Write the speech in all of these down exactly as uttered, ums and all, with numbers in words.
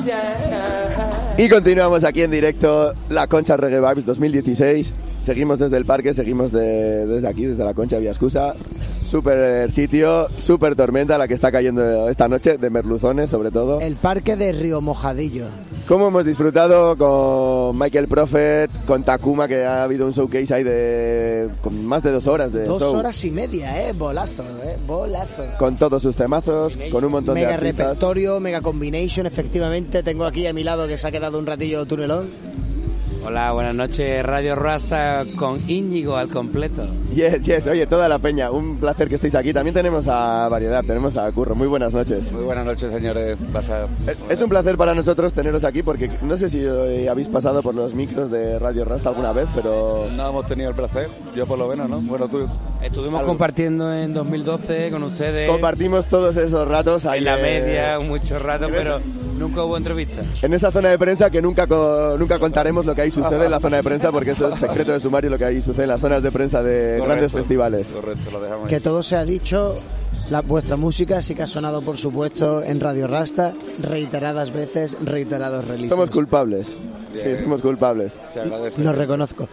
Y continuamos aquí en directo, La Concha Reggae Vibes dos mil dieciséis. Seguimos desde el parque, seguimos de, desde aquí, desde La Concha Vía Excusa. Súper sitio, súper tormenta la que está cayendo esta noche, de merluzones sobre todo. El parque de Río Mojadillo. Cómo hemos disfrutado con Michael Prophet, con Takuma, que ha habido un showcase ahí de con más de dos horas de Dos show. horas y media, eh, bolazo, eh, bolazo. Con todos sus temazos, con un montón mega de artistas. Mega repertorio, mega combination, efectivamente. Tengo aquí a mi lado que se ha quedado un ratillo tunelón. Hola, buenas noches, Radio Rasta con Íñigo al completo. Yes, yes, oye, toda la peña, un placer que estéis aquí. También tenemos a Variedad, tenemos a Curro. Muy buenas noches. Muy buenas noches, señores. Pasa... Es un placer para nosotros teneros aquí porque no sé si eh, habéis pasado por los micros de Radio Rasta alguna vez, pero... No hemos tenido el placer, yo por lo menos, ¿no? Bueno, tú... Estuvimos ¿Algo? compartiendo en dos mil doce con ustedes. Compartimos todos esos ratos ahí en la eh... media, muchos ratos, pero nunca hubo entrevista. En esa zona de prensa que nunca co- nunca contaremos lo que ahí sucede en la zona de prensa porque eso es secreto de sumario lo que ahí sucede en las zonas de prensa de Correcto, grandes festivales. Correcto, lo dejamos ahí. Que todo se ha dicho, la, vuestra música sí que ha sonado, por supuesto, en Radio Rasta, reiteradas veces, reiterados releases. Somos culpables. Bien. Sí, somos culpables. Se agradece. Nos reconozco.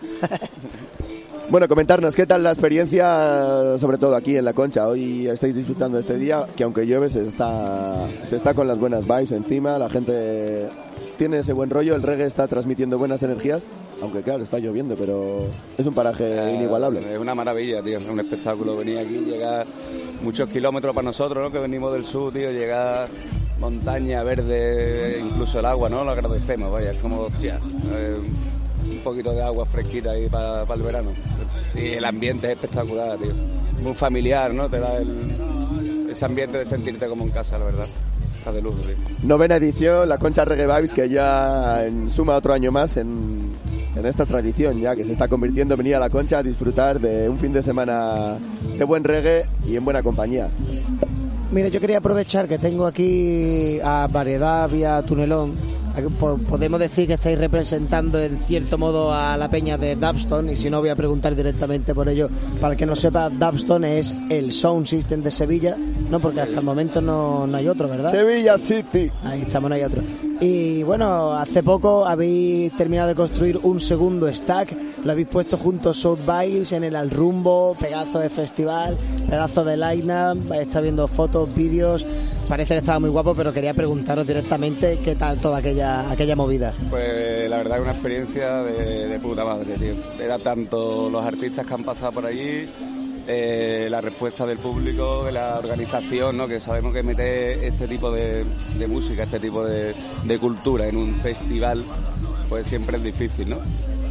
Bueno, comentarnos, ¿qué tal la experiencia, sobre todo aquí en La Concha? Hoy estáis disfrutando de este día, que aunque llueve se está, se está con las buenas vibes encima, la gente tiene ese buen rollo, el reggae está transmitiendo buenas energías, aunque claro, está lloviendo, pero es un paraje Eh, inigualable. Es una maravilla, tío, es un espectáculo venir aquí, llegar muchos kilómetros para nosotros, ¿no? Que venimos del sur, tío, llegar montaña, verde, incluso el agua, ¿no? Lo agradecemos, vaya, es como, hostia, eh, un poquito de agua fresquita ahí para el verano. Y el ambiente es espectacular, tío. Muy familiar, ¿no? Te da el, ese ambiente de sentirte como en casa, la verdad. Está de lujo, tío. Novena edición, La Concha Reggae Vibes, que ya en, suma otro año más en, en esta tradición ya, que se está convirtiendo en venir a La Concha a disfrutar de un fin de semana de buen reggae y en buena compañía. Mira, yo quería aprovechar que tengo aquí a Variedad vía Tunelón. Aquí po- podemos decir que estáis representando en cierto modo a la peña de Dubstone, y si no voy a preguntar directamente por ello. Para el que no sepa, Dubstone es el Sound System de Sevilla, no, porque hasta el momento no, no hay otro, ¿verdad? Sevilla City. Ahí estamos, no hay otro. Y bueno, hace poco habéis terminado de construir un segundo stack, lo habéis puesto junto a South Vibes en el Al Rumbo, pedazo de festival, pedazo de line-up, está viendo fotos, vídeos, parece que estaba muy guapo, pero quería preguntaros directamente qué tal toda aquella, aquella movida. Pues la verdad es una experiencia de, de puta madre, tío. Era tanto los artistas que han pasado por allí, eh, la respuesta del público, la organización, ¿no? Que sabemos que meter este tipo de, de música, este tipo de, de cultura en un festival, pues siempre es difícil, ¿no?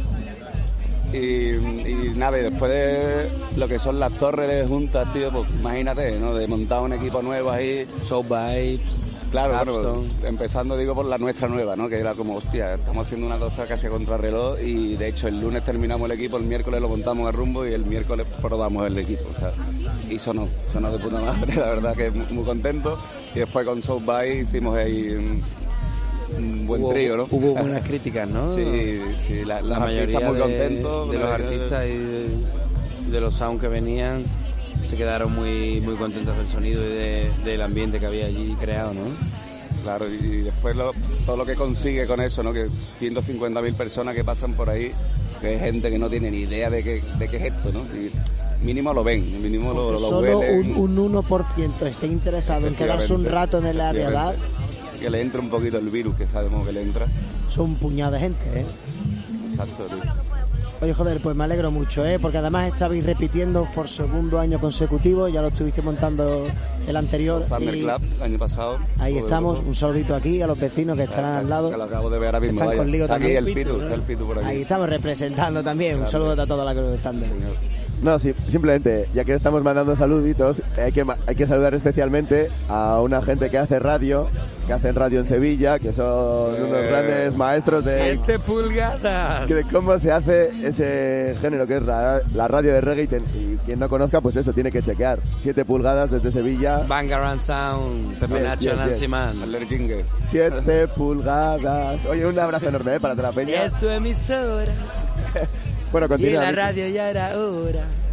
Y, y nada, y después de lo que son las torres juntas, tío, pues imagínate, ¿no? De montar un equipo nuevo ahí. Soul Vibes. Claro, bueno, Dubstone. empezando digo por la nuestra nueva, ¿no? Que era como, hostia, estamos haciendo una cosa casi a contrarreloj y de hecho el lunes terminamos el equipo, el miércoles lo montamos a rumbo y el miércoles probamos el equipo, o sea, y sonó, sonó de puta madre, la verdad que muy, muy contento. Y después con South by hicimos ahí un, un buen Hubo- trío, ¿no? Hubo buenas críticas, ¿no? Sí, sí, la, La los mayoría artistas muy de, contentos. de los artistas y de, de los sound que venían se quedaron muy muy contentos del sonido y de, del ambiente que había allí creado, ¿no? Claro, y después lo- todo lo que consigue con eso, ¿no? Que ciento cincuenta mil personas que pasan por ahí, que es gente que no tiene ni idea de qué, de qué es esto, ¿no? Y mínimo lo ven, mínimo lo, lo Solo huelen. un, un uno por ciento esté interesado en quedarse un rato en el área de edad, Que le entre un poquito el virus, que sabemos que le entra. son un puñado de gente, ¿eh? Exacto, tío. Oye, joder, pues me alegro mucho, ¿eh? Porque además estabais repitiendo por segundo año consecutivo, ya lo estuviste montando el anterior. Thunder y Club, el año pasado. ahí Todo estamos, el un saludito aquí a los vecinos que estarán al lado. Que lo acabo de ver ahora mismo, Están vaya. con lío Está aquí también. el Pitu, está el Pitu por aquí. Ahí estamos representando también. Un Grande. saludo a toda la cruz de Thunder. Señor. No, sí, simplemente, ya que estamos mandando saluditos, hay que, ma- hay que saludar especialmente a una gente que hace radio, que hacen radio en Sevilla, que son Eh, unos grandes maestros de, ¡Siete pulgadas! que de cómo se hace ese género que es la, la radio de reggae y, ten- y quien no conozca, pues eso, tiene que chequear. Siete pulgadas desde Sevilla, Bangarang Sound, Pepe Yes, Nacho, yes, Nancy yes. Man. Alert Jingle. siete pulgadas. Oye, un abrazo enorme, ¿eh? Para toda la peña. Es tu emisora Bueno, y en continúa. la radio ya era hora.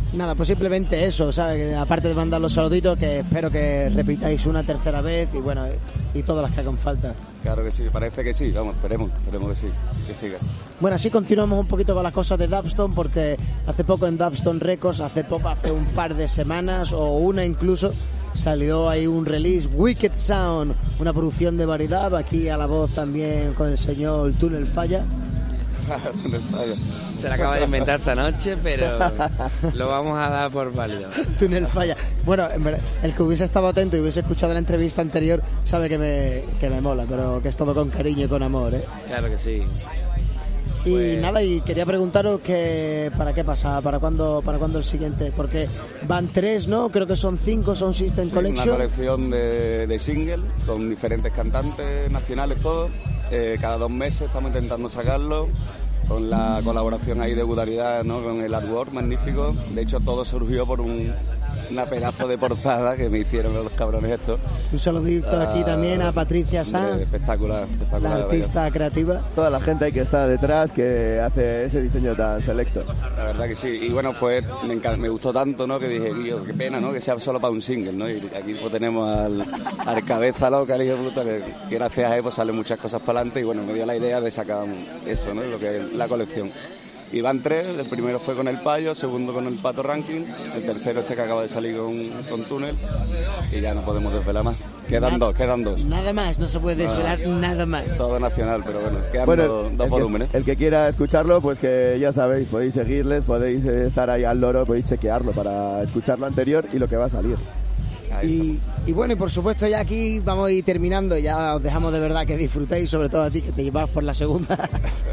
Nada, pues simplemente eso, ¿sabes? Que aparte de mandar los saluditos, que espero que repitáis una tercera vez y bueno, y todas las que hagan falta. Claro que sí, parece que sí, vamos, esperemos, esperemos que sí, que siga. Bueno, así continuamos un poquito con las cosas de Dubstone, porque hace poco en Dubstone Records, hace poco, hace un par de semanas o una incluso, salió ahí un release, Wicked Sound, una producción de variedad, aquí a la voz también con el señor Tunnel Falla. Tunnel Falla. Se la acaba de inventar esta noche, pero lo vamos a dar por válido. Tunnel Falla. Bueno, en verdad, el que hubiese estado atento y hubiese escuchado la entrevista anterior sabe que me, que me mola, pero que es todo con cariño y con amor, ¿eh? Claro que sí. Y Pues... nada, y quería preguntaros que para qué pasa, para cuándo, para cuándo el siguiente, porque van tres, ¿no? Creo que son cinco, son System Sí, Collection. una colección de, de singles con diferentes cantantes nacionales todos. Eh, cada dos meses estamos intentando sacarlo, con la colaboración ahí de Gutaridad, ¿no? Con el artwork magnífico. De hecho, todo surgió por un, una pedazo de portada que me hicieron los cabrones estos. Un saludito Ah, aquí también a Patricia Sanz, espectacular, espectacular. la artista vaya. creativa. Toda la gente ahí que está detrás que hace ese diseño tan selecto. La verdad que sí. Y bueno, fue me, encan- me gustó tanto, ¿no? Que dije, "Tío, qué pena, ¿no? Que sea solo para un single, ¿no?" Y aquí pues tenemos al, al cabeza loca, el hijo de puta, que, que gracias a él pues salen muchas cosas para adelante y bueno, me dio la idea de sacar eso, ¿no? Lo que es la colección. Y van tres, el primero fue con el Payo, el segundo con el Pato Ranking, el tercero este que acaba de salir con, con Túnel y ya no podemos desvelar más. Quedan Nada- dos, quedan dos. Nada más, no se puede desvelar nada más. Todo nacional, pero bueno, quedan Bueno, dos, el, dos que, volúmenes. el que quiera escucharlo, pues que ya sabéis, podéis seguirles, podéis eh, estar ahí al loro, podéis chequearlo para escuchar lo anterior y lo que va a salir. Y, y bueno, y por supuesto ya aquí vamos a ir terminando, ya os dejamos de verdad que disfrutéis, sobre todo a ti que te llevas por la segunda.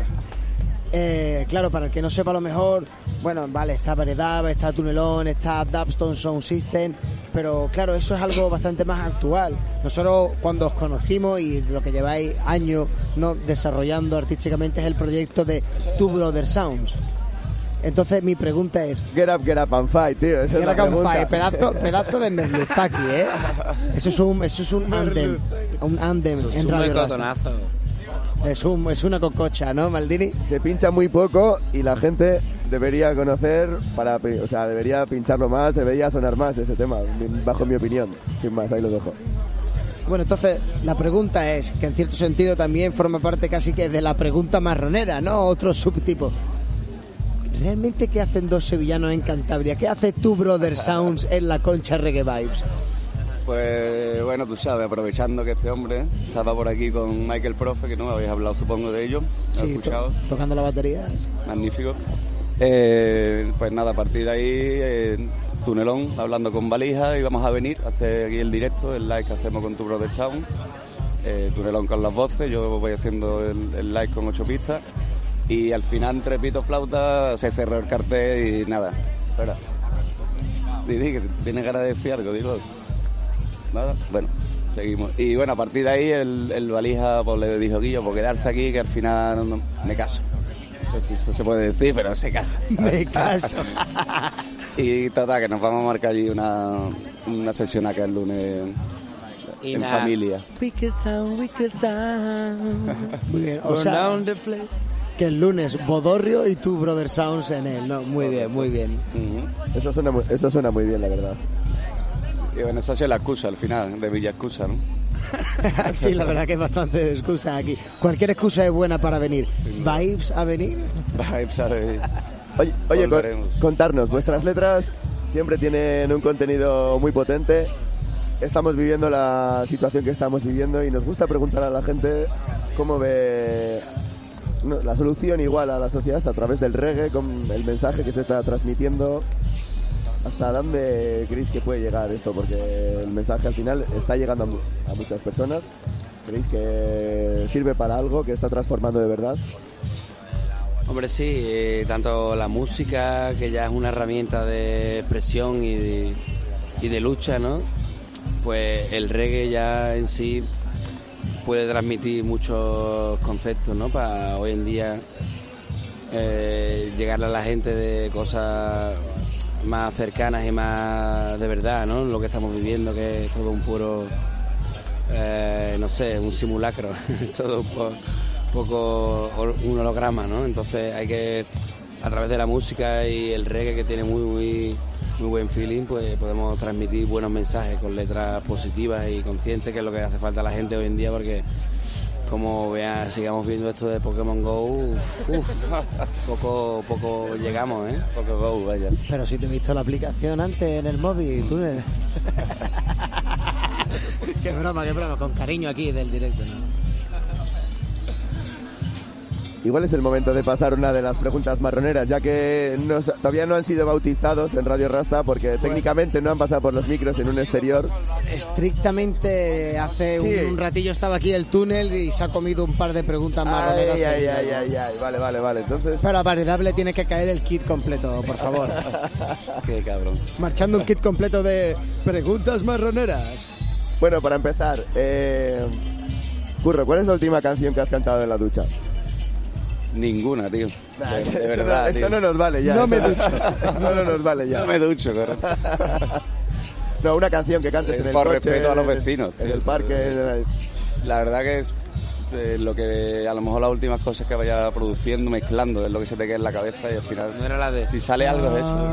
Eh, claro, para el que no sepa a lo mejor, bueno, vale, está Variedad, está Tunelón, está Dubstone Sound System, pero claro, eso es algo bastante más actual. Nosotros cuando os conocimos y lo que lleváis años no desarrollando artísticamente es el proyecto de Two Brother Sounds. Entonces mi pregunta es, Get up, get up and fight, tío. Esa es Era la pregunta. Campfire, pedazo, pedazo de Merluzaki, ¿eh? Eso es un, eso es un andem, un andem en Un Radio Rasta. cotonazo. Es, un, es una cococha, ¿no, Maldini? Se pincha muy poco y la gente debería conocer, para, pi- o sea, debería pincharlo más, debería sonar más ese tema, bajo mi opinión. Sin más, ahí lo dejo. Bueno, entonces la pregunta es, que en cierto sentido también forma parte casi que de la pregunta marronera, ¿no? Otro subtipo. ¿Realmente qué hacen dos sevillanos en Cantabria? ¿Qué hace Two Brother Sounds en la Concha Reggae Vibes? Pues bueno, tú sabes, aprovechando que este hombre estaba por aquí con Michael Profe, que no habéis hablado supongo de ello, ¿lo has Sí, escuchado? to- tocando la batería. Magnífico. Eh, pues nada, a partir de ahí, eh, Tunelón, hablando con Valija, y vamos a venir a hacer aquí el directo, el live que hacemos con Tu Brother Sound. Eh, Tunelón con las voces, yo voy haciendo el, el live con ocho pistas. Y al final, entre pito flauta, se cerró el cartel y nada, espera. Didi, que tienes ganas de decir algo, digo. Nada, bueno, seguimos. Y bueno, a partir de ahí el, el Valija pues, le dijo, Guillo, por quedarse aquí, que al final no, no, me caso. Eso, eso se puede decir, pero se casa. Me caso. Y total, que nos vamos a marcar allí una, una sesión acá el lunes Y en nada. familia. Wicked sound, wicked sound. Muy bien, o Burn sea, down the place. que el lunes Bodorrio y Two Brother Sounds en él, ¿no? Muy bien, muy bien. Ujú. Eso suena muy, eso suena muy bien, la verdad. Y bueno, esa ha sido la excusa al final, de Villa Excusa, ¿no? Sí, la verdad que es bastante excusa aquí. Cualquier excusa es buena para venir. ¿Vibes a venir? Vibes, ¿sabes? Oye, oye con- Volveremos. contarnos, vuestras letras siempre tienen un contenido muy potente. Estamos viviendo la situación que estamos viviendo y nos gusta preguntar a la gente cómo ve no, la solución igual a la sociedad a través del reggae, con el mensaje que se está transmitiendo. ¿Hasta dónde creéis que puede llegar esto? Porque el mensaje al final está llegando a, mu- a muchas personas. ¿Creéis que sirve para algo, que está transformando de verdad? Hombre, sí, eh, tanto la música, que ya es una herramienta de expresión y de, y de lucha, ¿no? Pues el reggae ya en sí puede transmitir muchos conceptos, ¿no? Para hoy en día eh, llegarle a la gente de cosas más cercanas y más de verdad, ¿no? Lo que estamos viviendo, que es todo un puro, eh, no sé, un simulacro, todo un po- poco hol- un holograma, ¿no? Entonces hay que a través de la música y el reggae, que tiene muy, muy, muy buen feeling, pues podemos transmitir buenos mensajes con letras positivas y conscientes, que es lo que hace falta a la gente hoy en día, porque como vea, sigamos viendo esto de Pokémon Go, uf, uf, poco, poco llegamos, ¿eh? Poco Go, vaya. Pero si te he visto la aplicación antes en el móvil, tú eres... Qué broma, qué broma, con cariño aquí del directo, ¿no? Igual es el momento de pasar una de las preguntas marroneras, ya que no, todavía no han sido bautizados en Radio Rasta, porque bueno, técnicamente no han pasado por los micros en un exterior. Estrictamente hace sí. un, un ratillo estaba aquí el túnel y se ha comido un par de preguntas marroneras. Ay, ay, ay, ay, ay, vale, vale, vale. Entonces... Pero a Variedable tiene que caer el kit completo, por favor. Qué cabrón. Marchando un kit completo de preguntas marroneras. Bueno, para empezar, eh... Curro, ¿cuál es la última canción que has cantado en la ducha? Ninguna, tío. Nah, de, de eso verdad, no, tío. Eso no nos vale ya. No eso me no, ducho. Eso no nos vale ya. No me ducho, correcto. No, una canción que cantes eh, en el por coche, respeto a los vecinos. En tío. el parque. En el... La verdad que es eh, lo que a lo mejor las últimas cosas que vaya produciendo, mezclando, es lo que se te queda en la cabeza y al final... No era la de... Si sale algo de eso.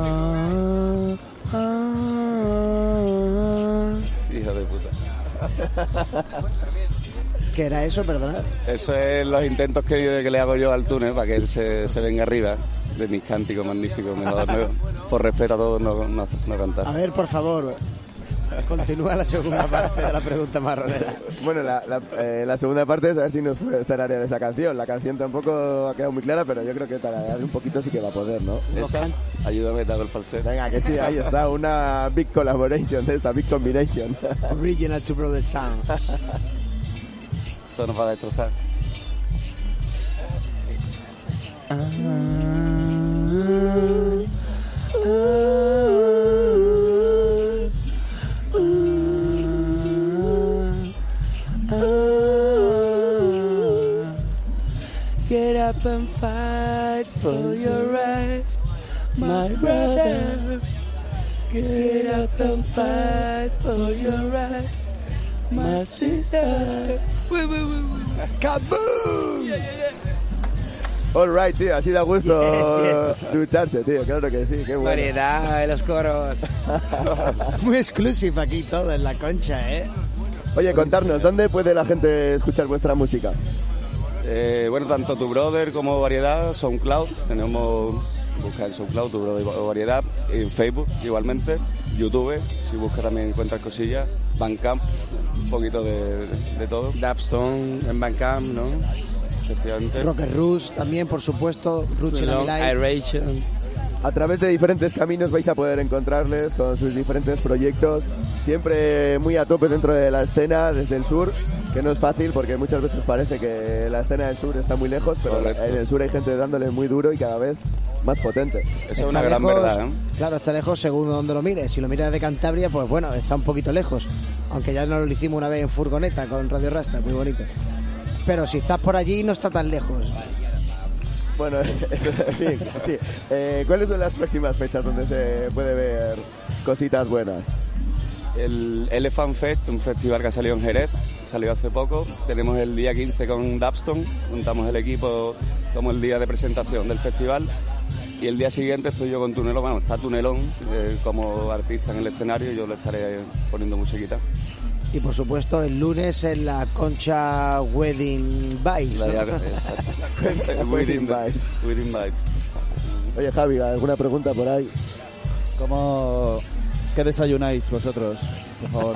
Hijo de puta. ¿Qué era eso, perdona? Eso es los intentos que, que le hago yo al túnel para que él se, se venga arriba de mis cánticos magníficos. Mejor, no, por respeto a todos, no, no, no cantar. A ver, por favor, continúa la segunda parte de la pregunta marronera. Bueno, la, la, eh, la segunda parte es a ver si nos puede tararear esa canción. La canción tampoco ha quedado muy clara, pero yo creo que tararear un poquito sí que va a poder, ¿no? Esa, ayúdame, te hago el falsete. Venga, que sí, ahí está, una big collaboration de esta, big combination. Original to Brother Sound. Esto nos va a destrozar. Ah, ah, ah, ah. Get up and fight for your right, my brother. Get up and fight for your right, my sister. ¡Kaboom! Yeah, yeah, yeah. All right, tío, así da gusto yes, yes. ducharse, tío, claro que sí, qué bueno. Variedad de los coros. Muy exclusive aquí todo en la concha, ¿eh? Oye, contarnos, ¿dónde puede la gente escuchar vuestra música? Eh, bueno, tanto Tu Brother como Variedad, SoundCloud, tenemos, busca en SoundCloud, Tu Brother o Variedad, en Facebook igualmente, YouTube, si buscas también encuentras cosillas, Bandcamp, un poquito de, de, de todo. Dubstone en Bandcamp, ¿no? Efectivamente. Rocker Rush también, por supuesto, Rush in Aeration. A través de diferentes caminos vais a poder encontrarles con sus diferentes proyectos, siempre muy a tope dentro de la escena desde el sur, que no es fácil porque muchas veces parece que la escena del sur está muy lejos, pero correcto, en el sur hay gente dándole muy duro y cada vez más potente. Eso está es una gran lejos, verdad, ¿eh? Claro, está lejos según donde lo mires. Si lo miras de Cantabria, pues bueno, está un poquito lejos, aunque ya nos lo hicimos una vez en furgoneta con Radio Rasta, muy bonito. Pero si estás por allí no está tan lejos. Bueno, sí, sí. Eh, ¿Cuáles son las próximas fechas donde se puede ver cositas buenas? El Elephant Fest, un festival que ha salido en Jerez, salió hace poco. Tenemos el día quince con Dubstone, juntamos el equipo como el día de presentación del festival. Y el día siguiente estoy yo con Tunelón, bueno, está Tunelón eh, como artista en el escenario y yo le estaré poniendo musiquita. Y por supuesto el lunes en la Concha Wedding Vibes, ¿no? Wedding Vibes. Wedding Vibes. Oye, Javi, ¿alguna pregunta por ahí? ¿Cómo... ¿Qué desayunáis vosotros, por favor?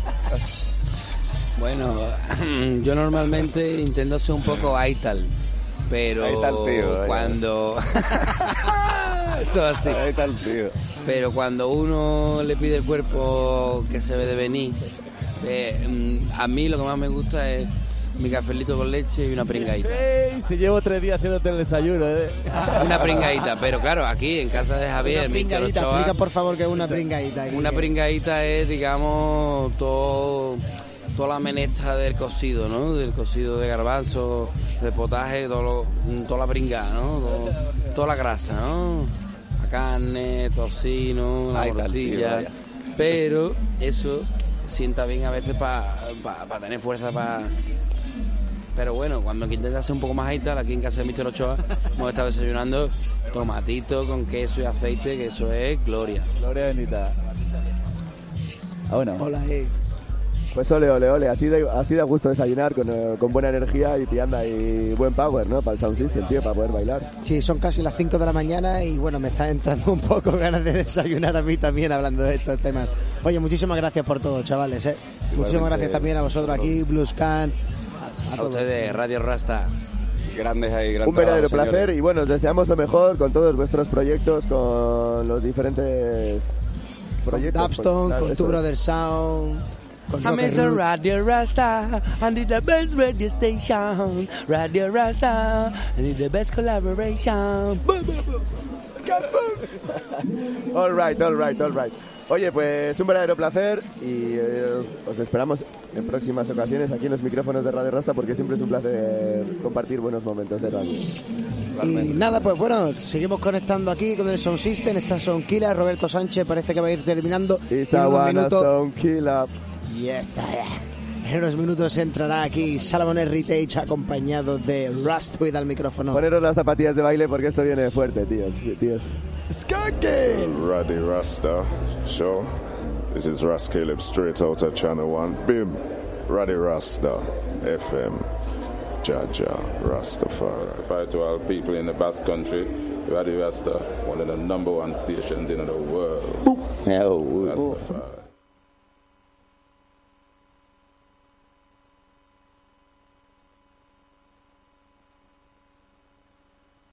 Bueno, yo normalmente intento ser un poco aital, pero aital, tío, cuando... Eso así. Aital, tío. Pero cuando uno le pide el cuerpo que se ve de venir, eh, a mí lo que más me gusta es mi cafelito con leche y una pringadita. ¡Ey! Si llevo tres días haciéndote el desayuno, ¿eh? Una pringadita, pero claro, aquí en casa de Javier, una pringadita, Ochoa, explica por favor que es una pringadita. Aquí, una que... pringadita es, digamos, todo, toda la menestra del cocido, ¿no? Del cocido de garbanzo, de potaje, todo lo, toda la pringada, ¿no? Todo, toda la grasa, ¿no? La carne, tocino, la morcilla. Pero eso sienta bien a veces para pa, pa tener fuerza para Pero bueno, cuando intenta hacer un poco más tal, aquí en casa de míster Ochoa, hemos estado desayunando tomatito con queso y aceite, que eso es gloria. Gloria bendita. Ah, bueno. Hola, eh. Pues ole, ole, ole, así de, así de gusto desayunar con, eh, con buena energía y pillando y buen power, ¿no? Para el sound system, tío, para poder bailar. Sí, son casi las cinco de la mañana y bueno, me está entrando un poco ganas de desayunar a mí también hablando de estos temas. Oye, muchísimas gracias por todo, chavales, ¿eh? Muchísimas gracias también a vosotros aquí, Bluescan, a, a, A todos. ustedes, Radio Rasta. Grandes ahí, grandes. Un verdadero placer y bueno, os deseamos lo mejor con todos vuestros proyectos, con los diferentes proyectos. Dubstone, pues, con eso Tu es. Brother Sound, con I'm Rocket in the Roots. Radio Rasta, I need the best radio station. Radio Rasta, I need the best collaboration. All right, all right, all right. Oye, pues un verdadero placer y eh, os esperamos en próximas ocasiones aquí en los micrófonos de Radio Rasta porque siempre es un placer compartir buenos momentos de radio. Y nada, pues bueno, seguimos conectando aquí con el Sound System. Esta son Killa, Roberto Sánchez parece que va a ir terminando. It's En a unos wanna minutos- sound kill up. Yes, I am. En unos minutos entrará aquí Salomon Heritage acompañado de Rustweed al micrófono. Poneros las zapatillas de baile porque esto viene fuerte, tíos. tíos. Skanking! Roddy Rasta show. This is Ras Caleb straight out of Channel One. Bim, Roddy Rasta F M. Jaja Rastafari. Rastafari to all people in the Basque Country. Radio Rasta, one of the number one stations in the world. Hell, Rastafari.